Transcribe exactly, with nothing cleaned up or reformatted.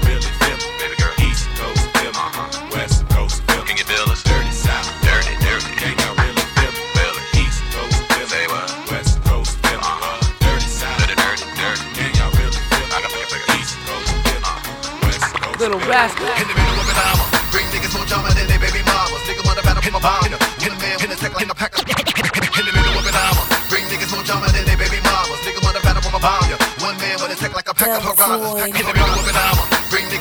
really feel it? Baby girl, East Coast feel me, uh-huh. West Coast feel me. Can you feel us? Dirty South, dirty, dirty. Can y'all really feel it? Feel it. East Coast feel me, say what? West Coast feel me, uh-huh. Dirty South, dirty, dirty, dirty. Can y'all really feel it? I can feel it. East Coast feel me, uh-huh. West Coast. Little rascal. In the middle of an hour, bring niggas more drama than they baby mamas. Nigga wanna battle hit my bomb. Hit a man, hit a tech like a pack. In the middle of an hour, bring niggas more drama than they baby mamas. Nigga wanna battle with my bomb. One man with a tech like a pack of piranhas. In the middle of an hour, bring